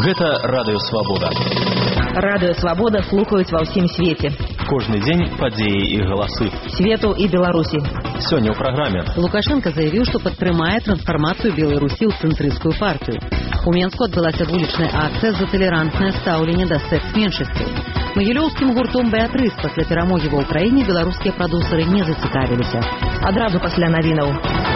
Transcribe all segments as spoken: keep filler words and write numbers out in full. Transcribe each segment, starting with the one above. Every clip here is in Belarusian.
Гэта Радыё Свабода. Радыё Свабода слухаюць ва ўсім свеце. Кожны дзень падзеі і галасы. Свету і Беларусі. Сёння ў праграме. Лукашенко заявіў, што падтрымае трансфармацыю Беларусі ў цэнтрысцкую партыю. У Менску адбылася вулічная акцыя за талерантнае стаўленне да секс-меншасцяў. Магілёўскім гуртом «Беатрыс» пасля перамогі ва ўкраіне беларускія прадусары не зацікавіліся. Адразу пасля навінаў.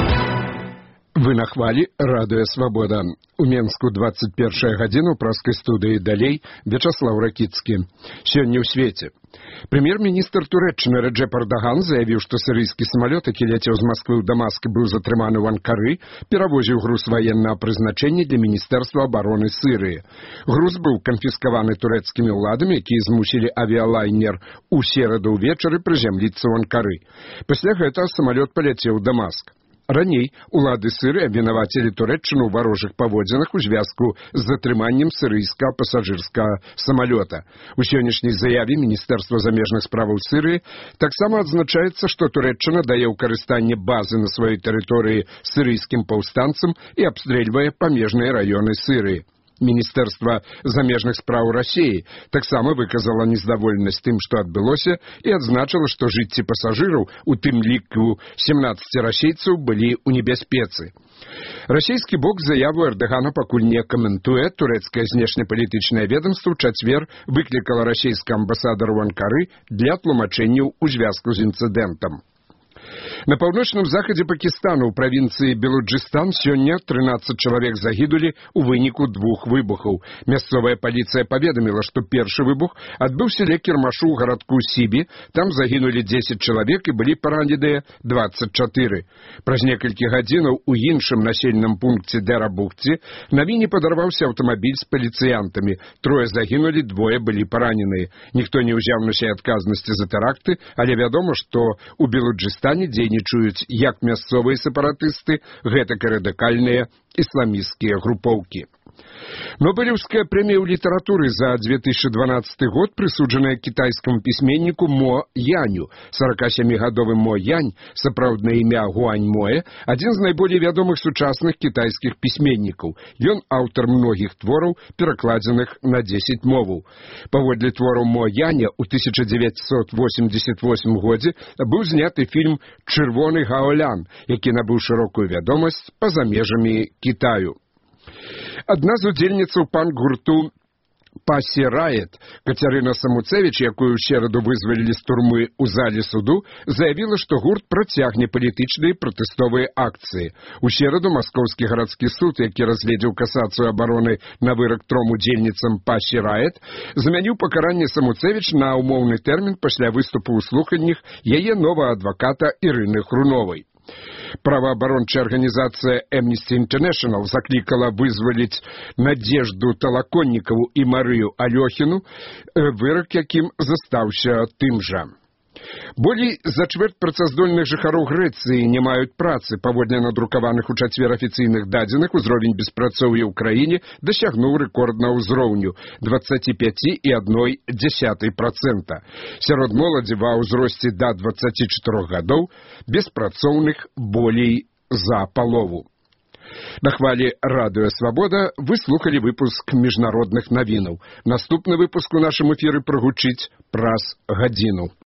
Вы на хвалі Радыё Свабода. У Менску двадцать першая гадзіна ў праскай студыі далей Вячаслаў Ракіцкі. Сёння ў свеце. Прэм'ер-міністр Турэччыны Рэджэп Эрдаган заявіў, што сірыйскі самалёт, які ляцеў з Масквы ў Дамаск, быў затрыманы ў Анкары, перавозіў груз ваеннага прызначэння для Міністэрства абароны Сырыі. Груз быў канфіскаваны турэцкімі ўладамі, якія змусілі авіялайнер у сераду ўвечары прызямліцца ў Анкары. Пасля гэтага самалёт паляцеў у Дамаск. Раней улады Сырыі абвінавацілі Турэччыну ў варожых паводзінах у звязку з затрыманнем сірыйскага пасажырскага самалёта. У сённяшняй заяве Міністэрства замежных справаў Сырыі таксама адзначаецца, што Турэччына дае ў карыстанне базы на сваёй тэрыторыі сірыйскім паўстанцам і абстрэльвае памежныя раёны Сырыі. Міністэрства замежных спраў Расіі таксама выказала нездаволенасць тым, што адбылося, і адзначыла, што жыцці пасажыраў, у тым ліку семнаццаці расейцаў, былі ў небяспецы. Расійскі бок заяву Эрдагана пакуль не каментуе. Турэцкае знешнепалітычнае ведомства ў чацвер выклікала расійскага амбасадара ў Анкары для тлумачэнняў у звязку з інцыдэнтам. На паўночным захадзе Пакістану ў правінцыі Белуджыстан сёння трынаццаць чалавек загінулі ў выніку двух выбухаў. Мясцовая паліцыя паведаміла, што першы выбух адбыўся ля кірмашу ў гарадку Сібі, там загінулі дзесяць чалавек і былі параненыя дваццаць чатыры. Праз некалькі гадзінаў у іншым населеным пункце Дэрабухці на віне падарваўся аўтамабіль з паліцыянтамі. Трое загінулі, двое былі параненыя. Ніхто не ўзяў на сябе адказнасці за тэракты, але вядома, што ў Белуджыстане дзейнічаюць як мясцовыя сепаратысты, гэтак і радыкальныя ісламісцкія групоўкі. Нобелеўская прэмія ў літаратуры за две тысячи дванаццаты год прысуджаная кітайскаму пісьменніку Мо Яню. сорокасемігадовы Мо Янь, сапраўднае імя Гуань Моэ, адзін з найболей вядомых сучасных кітайскіх пісьменнікаў. Ён аўтар многіх твораў, перакладзеных на дзесяць моваў. Паводле твораў Мо Яня ў тысяча дзевяцьсот восемьдесят восьмым годзе быў зняты фільм «Чырвоны Гаолян», які набыў шырокую вядомасць па-за межамі Кітаю. Адна з удзельніцаў панк-гурту Пасі Райет, Кацярына Самуцевіч, якую ў сераду вызвалілі з турмы ў зале суду, заявіла, што гурт працягне палітычныя пратэстовыя акцыі. У сераду Маскоўскі гарадскі суд, які разгледзеў касацыю абароны на вырак тром удзельніцам Пасі Райет, замяніў пакаранне Самуцевіч на ўмоўны тэрмін пасля выступу ў слуханнях яе новага адваката Ірыны Хруновай. Праваабарончая арганізацыя Amnesty International заклікала вызваліць Надежду Талаконнікаву і Марыю Алёхіну, вырак якім застаўся тым жа. Болей за чвэрць працаздольных жыхароў Грэцыі не маюць працы. Паводле надрукаваных у чацвер афіцыйных дадзеных, узровень беспрацоўя ў краіне дасягнуў рэкорднага ўзроўню дваццаць пяць і адна дзесятая працэнта. Сярод моладзі ва ўзросце да дваццаці чатырох гадоў беспрацоўных болей за палову. На хвалі Радыё Свабода вы слухалі выпуск міжнародных навінаў. Наступны выпуск у нашым эфіры прагучыць праз гадзіну.